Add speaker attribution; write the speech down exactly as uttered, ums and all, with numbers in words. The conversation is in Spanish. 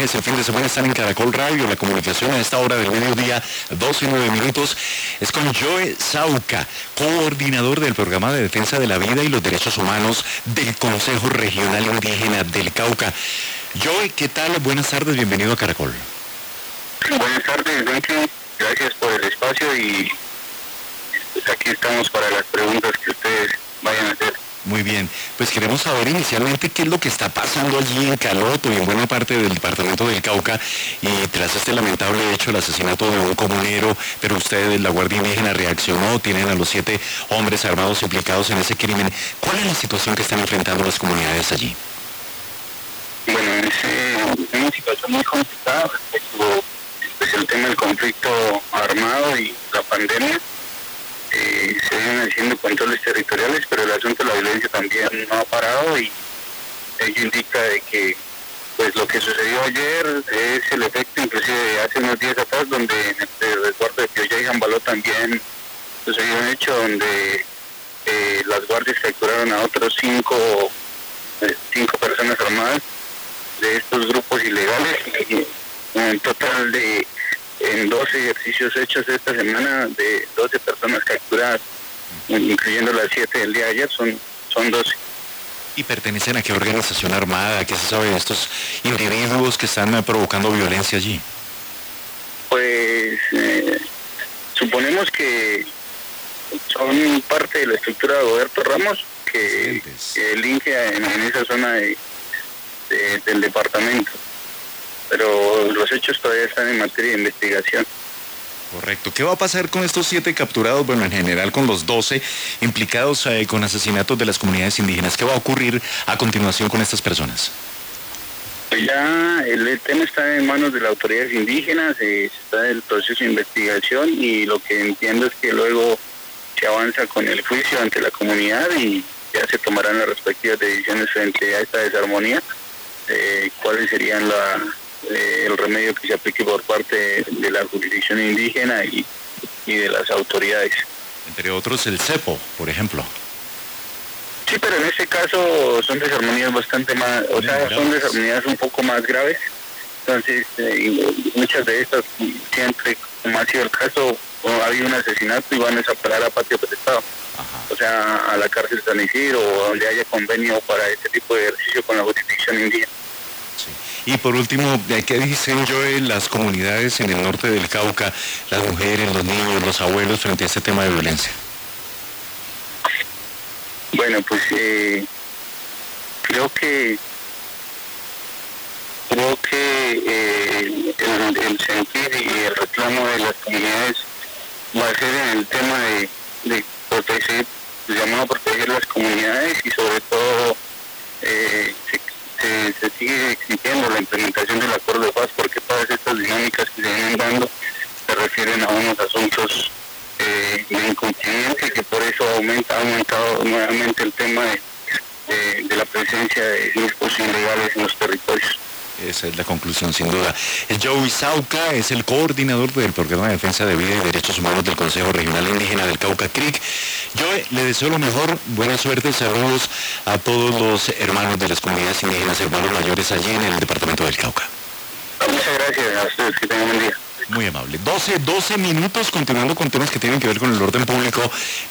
Speaker 1: viajes el fin de semana están en Caracol Radio, la comunicación a esta hora del mediodía, doce y nueve minutos, es con Joe Sauca, coordinador del Programa de Defensa de la Vida y los Derechos Humanos del Consejo Regional Indígena del Cauca. Joe, ¿qué tal? Buenas tardes, bienvenido a Caracol.
Speaker 2: Buenas tardes, Bencho. Gracias por el espacio y pues aquí estamos para las preguntas que ustedes vayan a hacer.
Speaker 1: Muy bien, pues queremos saber inicialmente qué es lo que está pasando allí en Caloto y en buena parte del departamento del Cauca, y tras este lamentable hecho, el asesinato de un comunero, pero ustedes, la Guardia Indígena, reaccionó, tienen a los siete hombres armados implicados en ese crimen. ¿Cuál es la situación que están enfrentando las comunidades allí?
Speaker 2: Bueno, es una situación muy complicada respecto pues, al tema del conflicto armado y la pandemia. Eh, se vienen haciendo controles territoriales, pero el asunto de la violencia también no ha parado y ello indica de que pues lo que sucedió ayer es el efecto inclusive de hace unos días atrás, donde en el resguardo de Pioya y Jambaló también sucedió un hecho donde eh, las guardias capturaron a otros cinco, eh, cinco personas armadas de estos grupos ilegales, y un total de en doce ejercicios hechos esta semana de doce personas capturadas, incluyendo las siete del día de ayer, son, son doce.
Speaker 1: ¿Y pertenecen a qué organización armada? ¿Qué se sabe de estos individuos que están provocando violencia allí?
Speaker 2: Pues eh, suponemos que son parte de la estructura de Roberto Ramos, que, que limpia en, en esa zona de, de, del departamento. Pero los hechos todavía están en materia de investigación.
Speaker 1: Correcto. ¿Qué va a pasar con estos siete capturados? Bueno, en general con los doce implicados eh, con asesinatos de las comunidades indígenas. ¿Qué va a ocurrir a continuación con estas personas?
Speaker 2: Ya el, el tema está en manos de las autoridades indígenas, eh, está en el proceso de investigación y lo que entiendo es que luego se avanza con el juicio ante la comunidad y ya se tomarán las respectivas decisiones frente a esta desarmonía, eh, cuáles serían la... Eh, el remedio que se aplique por parte de la jurisdicción indígena y, y de las autoridades.
Speaker 1: Entre otros el cepo, por ejemplo.
Speaker 2: Sí, pero en este caso son desarmonías bastante más, o sea, son desarmonías un poco más graves. Entonces, eh, muchas de estas, siempre, como ha sido el caso, ha habido un asesinato y van a desamparar a patio prestado. O sea, a la cárcel San Isidro o donde haya convenio para este tipo de ejercicio con la jurisdicción indígena.
Speaker 1: Y por último, ¿qué dicen, Joe, las comunidades en el norte del Cauca, las mujeres, los niños, los abuelos, frente a este tema de violencia?
Speaker 2: Bueno, pues eh, creo que creo que eh, el, el sentir y el reclamo de las comunidades va a ser en el tema de, de proteger, llamado a proteger las comunidades y sobre todo eh, se, Se, se sigue exigiendo la implementación del acuerdo de paz, porque todas estas dinámicas que se vienen dando se refieren a unos asuntos eh, de incumplimiento y que por eso aumenta, ha aumentado nuevamente el tema de, de, de la presencia de grupos ilegales en los territorios.
Speaker 1: Esa es la conclusión, sin duda. El Joe Sauca es el coordinador del Programa de Defensa de Vida y Derechos Humanos del Consejo Regional Indígena del Cauca C R I C. Joe, le deseo lo mejor, buena suerte, saludos a todos los hermanos de las comunidades indígenas, hermanos mayores allí en el departamento del Cauca.
Speaker 2: Muchas gracias a ustedes, que tengan un buen día.
Speaker 1: Muy amable. doce, doce minutos, continuando con temas que tienen que ver con el orden público.